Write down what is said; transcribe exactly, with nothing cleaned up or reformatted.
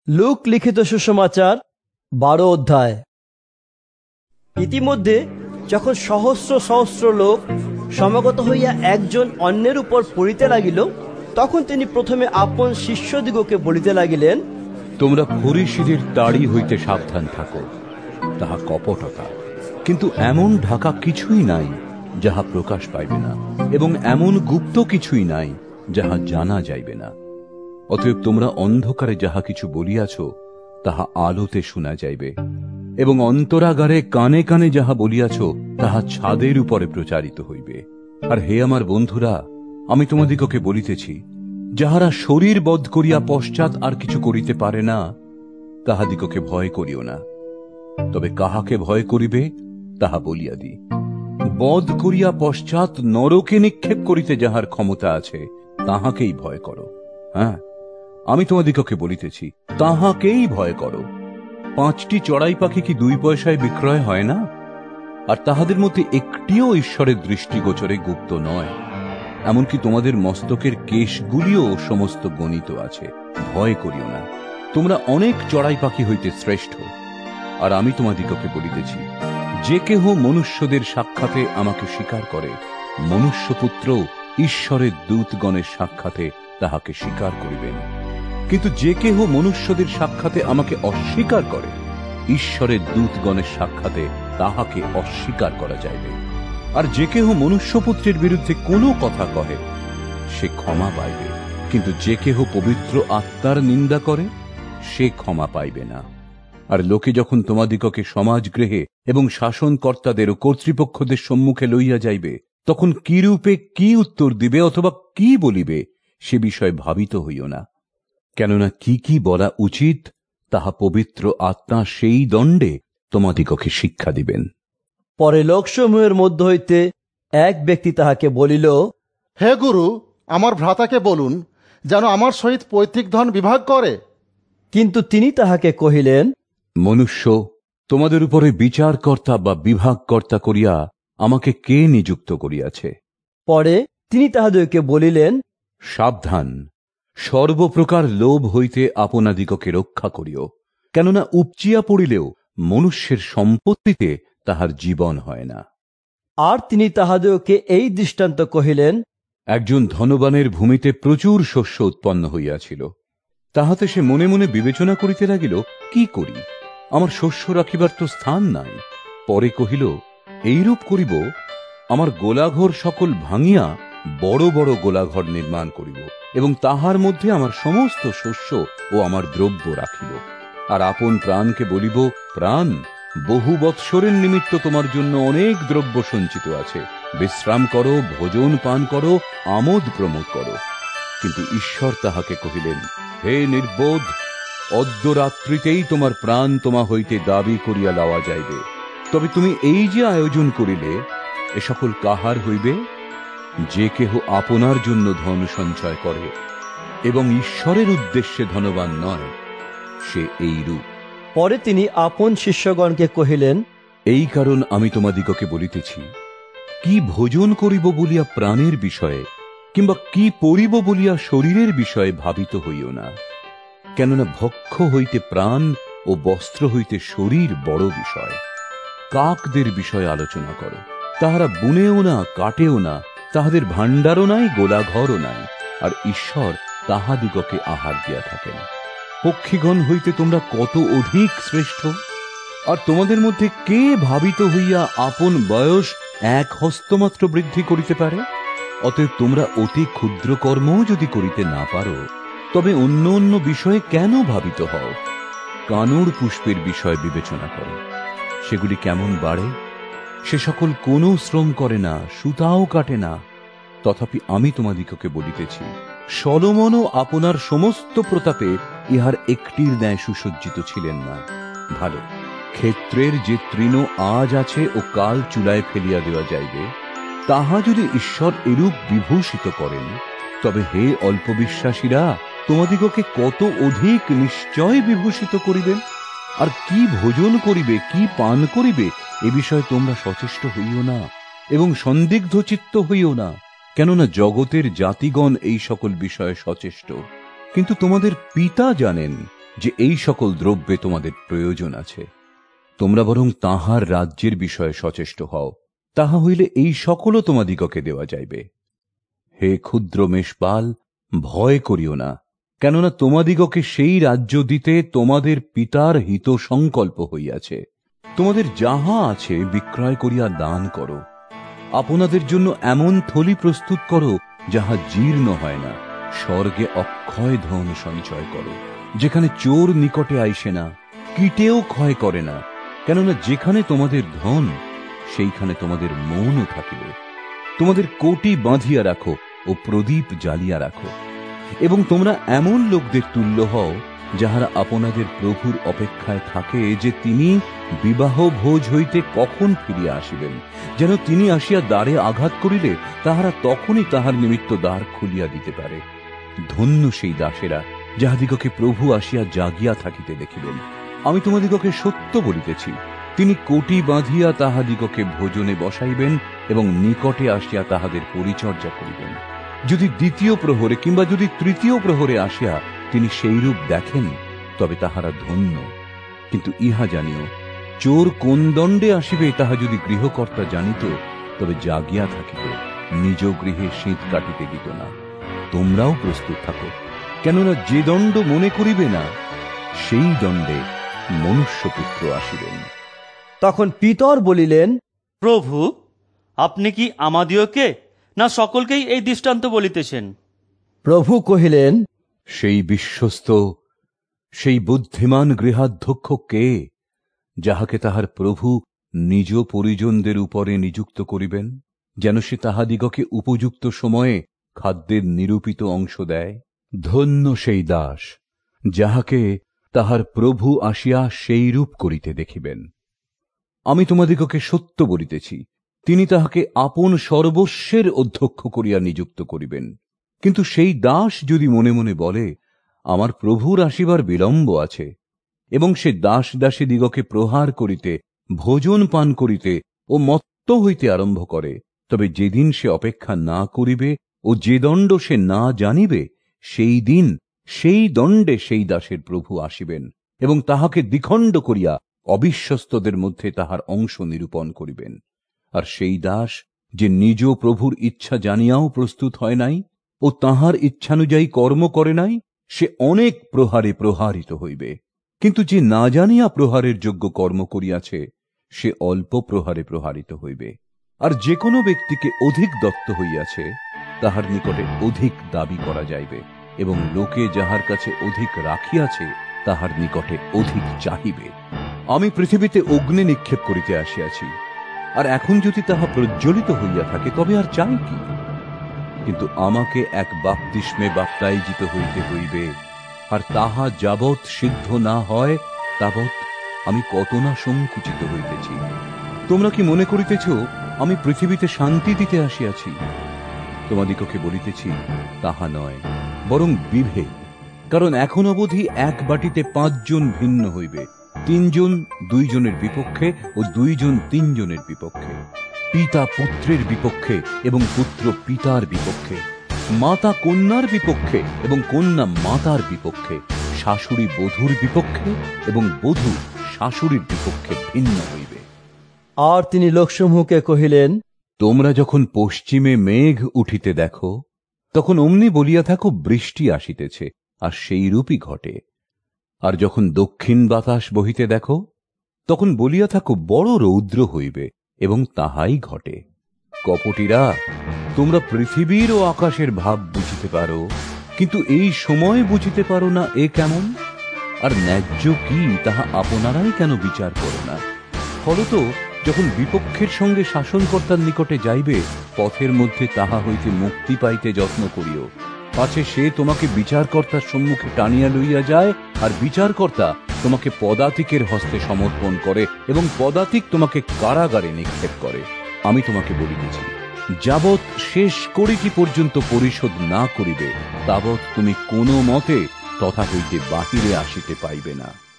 লূক লিখিত সুসমাচার বারো অধ্যায়। ইতিমধ্যে যখন সহস্র সহস্র লোক সমাগত হইয়া একজন অন্যের উপর পড়িতে লাগিল, তখন তিনি প্রথমে আপন শিষ্যদিগকে বলিতে লাগিলেন, তোমরা ফরিসীদের দাড়ি হইতে সাবধান থাকো, তাহা কপটতা, কিন্তু এমন ঢাকা কিছুই নাই যাহা প্রকাশ পাইবে না, এবং এমন গুপ্ত কিছুই নাই যাহা জানা যাইবে না। অতএব তোমরা অন্ধকারে যাহা কিছু বলিয়াছ তাহা আলোতে শোনা যাইবে, এবং অন্তরাগারে কানে কানে যাহা বলিয়াছ তাহা ছাদের উপরে প্রচারিত হইবে। আর হে আমার বন্ধুরা, আমি তোমাদিগকে বলিতেছি, যাহারা শরীর বধ করিয়া পশ্চাৎ আর কিছু করিতে পারে না, তাহাদিগকে ভয় করিও না। তবে কাহাকে ভয় করিবে তাহা বলিয়া দিই, বধ করিয়া পশ্চাৎ নরকে নিক্ষেপ করিতে যাহার ক্ষমতা আছে, তাহাকেই ভয় করো। হ্যাঁ, আমি তোমাদিগকে বলিতেছি, তাহাকেই ভয় করো। পাঁচটি চড়াই পাখি কি দুই পয়সায় বিক্রয় হয় না? আর তাহাদের মধ্যে একটিও ঈশ্বরের দৃষ্টিগোচরে গুপ্ত নয়। এমনকি তোমাদের মস্তকের কেশগুলিও সমস্ত গণিত আছে। ভয় করিও না, তোমরা অনেক চড়াই পাখি হইতে শ্রেষ্ঠ। আর আমি তোমাদিগকে বলিতেছি, যে কেহ মনুষ্যদের সাক্ষাতে আমাকে স্বীকার করে, মনুষ্যপুত্র ঈশ্বরের দূতগণের সাক্ষাতে তাহাকে স্বীকার করিবেন। কিন্তু যে কেহ মনুষ্যদের সাক্ষাতে আমাকে অস্বীকার করে, ঈশ্বরের দূতগণের সাক্ষাতে তাহাকে অস্বীকার করা যাইবে। আর যে কেহ মনুষ্যপুত্রের বিরুদ্ধে কোনো কথা কহে, সে ক্ষমা পাইবে, কিন্তু যে কেহ পবিত্র আত্মার নিন্দা করে, সে ক্ষমা পাইবে না। আর লোকে যখন তোমাদিগকে সমাজগৃহে এবং শাসনকর্তাদের ও কর্তৃপক্ষদের সম্মুখে লইয়া যাইবে, তখন কিরূপে কি উত্তর দিবে অথবা কি বলিবে, সে বিষয়ে ভাবিত হইও না। কেননা কি কি বলা উচিত তাহা পবিত্র আত্মা সেই দণ্ডে তোমাদিগকে শিক্ষা দিবেন। পরে লোকসমূহের মধ্য হইতে এক ব্যক্তি তাহাকে বলিল, হে গুরু, আমার ভ্রাতাকে বলুন যেন আমার সহিত পৈতৃক ধন বিভাগ করে। কিন্তু তিনি তাহাকে কহিলেন, মনুষ্য, তোমাদের উপরে বিচারকর্তা বা বিভাগকর্তা করিয়া আমাকে কে নিযুক্ত করিয়াছে? পরে তিনি তাহাদেরকে বলিলেন, সাবধান, সর্বপ্রকার লোভ হইতে আপনাদিগকে রক্ষা করিও। কেননা উপচিয়া পড়িলেও মনুষ্যের সম্পত্তিতে তাহার জীবন হয় না। আর তিনি তাহাদেরকে এই দৃষ্টান্ত কহিলেন, একজন ধনবানের ভূমিতে প্রচুর শস্য উৎপন্ন হইয়াছিল। তাহাতে সে মনে মনে বিবেচনা করিতে লাগিল, কি করি, আমার শস্য রাখিবার তো স্থান নাই। পরে কহিল, এইরূপ করিব, আমার গোলাঘর সকল ভাঙিয়া বড় বড় গোলাঘর নির্মাণ করিব, এবং তাহার মধ্যে আমার সমস্ত শস্য ও আমার দ্রব্য রাখিব। আর আপন প্রাণকে বলিব, প্রাণ, বহু বৎসরের নিমিত্ত তোমার জন্য অনেক দ্রব্য সঞ্চিত আছে, বিশ্রাম করো, ভোজন পান করো, আমোদ প্রমোদ করো। কিন্তু ঈশ্বর তাহাকে কহিলেন, হে নির্বোধ, অদ্য রাত্রিতেই তোমার প্রাণ তোমা হইতে দাবি করিয়া লওয়া যাইবে। তবে তুমি এই যে আয়োজন করিলে, এ সকল কাহার হইবে? যে কেহ আপনার জন্য ধন সঞ্চয় করে এবং ঈশ্বরের উদ্দেশ্যে ধনবান নয়, সে এইরূপ। পরে তিনি আপন শিষ্যগণকে কহিলেন, এই কারণ আমি তোমাদিগকে বলিতেছি, কি ভোজন করিব বলিয়া প্রাণের বিষয়ে কিংবা কি পরিব বলিয়া শরীরের বিষয়ে ভাবিত হইও না। কেননা ভক্ষ হইতে প্রাণ ও বস্ত্র হইতে শরীর বড় বিষয়। কাকদের বিষয়ে আলোচনা করো, তাহারা বুনেও না, কাটেও না, তাহাদের ভাণ্ডারও নাই, গোলাঘরও নাই, আর ঈশ্বর তাহাদিগকে আহার দিয়া থাকেন। পক্ষীগণ হইতে তোমরা কত অধিক শ্রেষ্ঠ। আর তোমাদের মধ্যে কে ভাবিত হইয়া আপন বয়স এক হস্তমাত্র বৃদ্ধি করিতে পারে? অতএব তোমরা অতি ক্ষুদ্র কর্মও যদি করিতে না পারো, তবে অন্য অন্য বিষয়ে কেন ভাবিত হও? কানুর পুষ্পের বিষয় বিবেচনা করো, সেগুলি কেমন বাড়ে? সে সকল কোনো শ্রম করে না, সুতাও কাটে না। তথাপি আমি তোমাদিগকে বলিতেছি, সলোমনও আপনার সমস্ত প্রতাপে ইহার একটির ন্যায় সুসজ্জিত ছিলেন না। ভালো, ক্ষেত্রের যে তৃণ আজ আছে ও কাল চুলায় ফেলিয়া দেওয়া যাইবে, তাহা যদি ঈশ্বর এরূপ বিভূষিত করেন, তবে হে অল্প বিশ্বাসীরা, তোমাদিগকে কত অধিক নিশ্চয় বিভূষিত করিবেন। আর কি ভোজন করিবে, কি পান করিবে, এ বিষয়ে তোমরা সচেষ্ট হইও না এবং সন্দিগ্ধ চিত্ত হইও না। কেননা জগতের জাতিগণ এই সকল বিষয়ে সচেষ্ট, কিন্তু তোমাদের পিতা জানেন যে এই সকল দ্রব্যে তোমাদের প্রয়োজন আছে। তোমরা বরং তাঁহার রাজ্যের বিষয়ে সচেষ্ট হও, তাহা হইলে এই সকলও তোমাদিগকে দেওয়া যাইবে। হে ক্ষুদ্র মেষপাল, ভয় করিও না, কেননা তোমাদিগকে সেই রাজ্য দিতে তোমাদের পিতার হিত সংকল্প হইয়াছে। তোমাদের যাহা আছে বিক্রয় করিয়া দান করো। আপনাদের জন্য এমন থলি প্রস্তুত করো যাহা জীর্ণ হয় না। স্বর্গে অক্ষয় ধন সঞ্চয় করো, যেখানে চোর নিকটে আইসে না, কীটেও ক্ষয় করে না। কেননা যেখানে তোমাদের ধন, সেইখানে তোমাদের মনও থাকিবে। তোমাদের কোটি বাঁধিয়া রাখো ও প্রদীপ জ্বালিয়া রাখো, এবং তোমরা এমন লোকদের তুল্য হও যাহারা আপনাদের প্রভুর অপেক্ষায় থাকে, যে তিনি বিবাহ ভোজ হইতে কখন ফিরিয়া আসিবেন, যেন তিনি আসিয়া দ্বারে আঘাত করিলে তাহারা তখনই তাহার নিমিত্ত দ্বার খুলিয়া দিতে পারে। ধন্য সেই দাসেরা, যাহাদিগকে প্রভু আসিয়া জাগিয়া থাকিতে দেখিবেন। আমি তোমাদিগকে সত্য বলিতেছি, তিনি কোটি বাঁধিয়া তাহাদিগকে ভোজনে বসাইবেন এবং নিকটে আসিয়া তাহাদের পরিচর্যা করিবেন। যদি দ্বিতীয় প্রহরে কিংবা যদি তৃতীয় প্রহরে আসিয়া তিনি সেইরূপ দেখেন, তবে তাহারা ধন্য। কিন্তু ইহা জানিও, চোর কোন দণ্ডে আসিবে তাহা যদি গৃহকর্তা জানিত, তবে জাগিয়া থাকিত, নিজ গৃহে শীত কাটিতে দিত না। তোমরাও প্রস্তুত থাকো, কেননা যে দণ্ড মনে করিবে না, সেই দণ্ডে মনুষ্যপুত্র আসিবেন। তখন পিতর বলিলেন, প্রভু, আপনি কি আমাদিওকে না সকলকেই এই দৃষ্টান্ত বলিতেছেন? প্রভু কহিলেন, সেই বিশ্বস্ত, সেই বুদ্ধিমান গৃহাধ্যক্ষ কে, যাহাকে তাহার প্রভু নিজ পরিজনদের উপরে নিযুক্ত করিবেন, যেন সে তাহাদিগকে উপযুক্ত সময়ে খাদ্যের নিরূপিত অংশ দেয়? ধন্য সেই দাস, যাহাকে তাহার প্রভু আসিয়া সেইরূপ করিতে দেখিবেন। আমি তোমাদিগকে সত্য বলিতেছি, তিনি তাহাকে আপন সর্বস্বের অধ্যক্ষ করিয়া নিযুক্ত করিবেন। কিন্তু সেই দাস যদি মনে মনে বলে, আমার প্রভুর আসিবার বিলম্ব আছে, এবং সে দাস দাসী দিগকে প্রহার করিতে, ভোজন পান করিতে ও মত্ত হইতে আরম্ভ করে, তবে যেদিন সে অপেক্ষা না করিবে ও যে দণ্ড সে না জানিবে, সেই দিন সেই দণ্ডে সেই দাসের প্রভু আসিবেন এবং তাহাকে দ্বিখণ্ড করিয়া অবিশ্বস্তদের মধ্যে তাহার অংশ নিরূপণ করিবেন। আর সেই দাস যে নিজ প্রভুর ইচ্ছা জানিয়াও প্রস্তুত হয় নাই ও তাহার ইচ্ছানুযায়ী কর্ম করে নাই, সে অনেক প্রহারে প্রহারিত হইবে। কিন্তু যে না জানিয়া প্রহারের যোগ্য কর্ম করিয়াছে, সে অল্প প্রহারে প্রহারিত হইবে। আর যে কোনো ব্যক্তিকে অধিক দত্ত হইয়াছে, তাহার নিকটে অধিক দাবি করা যাইবে, এবং লোকে যাহার কাছে অধিক রাখিয়াছে, তাহার নিকটে অধিক চাহিবে। আমি পৃথিবীতে অগ্নি নিক্ষেপ করিতে আসিয়াছি, আর এখন যদি তাহা প্রজ্বলিত হইয়া থাকে, তবে আর চাই কি? কিন্তু আমাকে এক বাপ্তিস্মে বাপ্তায়িত হইতে হইবে, আর তাহা যাবৎ সিদ্ধ না হয় তাবৎ আমি কত না সংকুচিত হইতেছি। তোমরা কি মনে করিতেছ আমি পৃথিবীতে শান্তি দিতে আসিয়াছি? তোমাদিগকে বলিতেছি, তাহা নয়, বরং বিভেদ। কারণ এখন অবধি এক বাটিতে পাঁচজন ভিন্ন হইবে, তিনজন দুইজনের বিপক্ষে ও দুইজন তিনজনের বিপক্ষে, পিতা পুত্রের বিপক্ষে এবং পুত্র পিতার বিপক্ষে, মাতা কন্যার বিপক্ষে এবং কন্যা মাতার বিপক্ষে, শাশুড়ি বধূর বিপক্ষে এবং বধূ শাশুড়ির বিপক্ষে ভিন্ন হইবে। আর তিনি লোকসমূহকে কহিলেন, তোমরা যখন পশ্চিমে মেঘ উঠিতে দেখো, তখন অমনি বলিয়া থাকো বৃষ্টি আসিতেছে, আর সেই রূপই ঘটে। আর যখন দক্ষিণ বাতাস বহিতে দেখো, তখন বলিয়া থাকো বড় রৌদ্র হইবে, এবং তাহাই ঘটে। কপটিরা, তোমরা পৃথিবীর ও আকাশের ভাব বুঝিতে পারো, কিন্তু এই সময় বুঝিতে পারো না, এ কেমন? আর ন্যায্য কি তাহা আপনারাই কেন বিচার করো না? ফলত যখন বিপক্ষের সঙ্গে শাসনকর্তার নিকটে যাইবে, পথের মধ্যে তাহা হইতে মুক্তি পাইতে যত্ন করিও, পাছে সে তোমাকে বিচারকর্তার সম্মুখে টানিয়া লইয়া যায়, আর বিচারকর্তা তোমাকে পদাতিকের হস্তে সমর্পণ করে এবং পদাতিক তোমাকে কারাগারে নিক্ষেপ করে। আমি তোমাকে বলিতেছি, যাবৎ শেষ কড়িটি পর্যন্ত পরিশোধ না করিবে, তাবৎ তুমি কোনো মতে তথা হইতে বাহিরে আসিতে পাইবে না।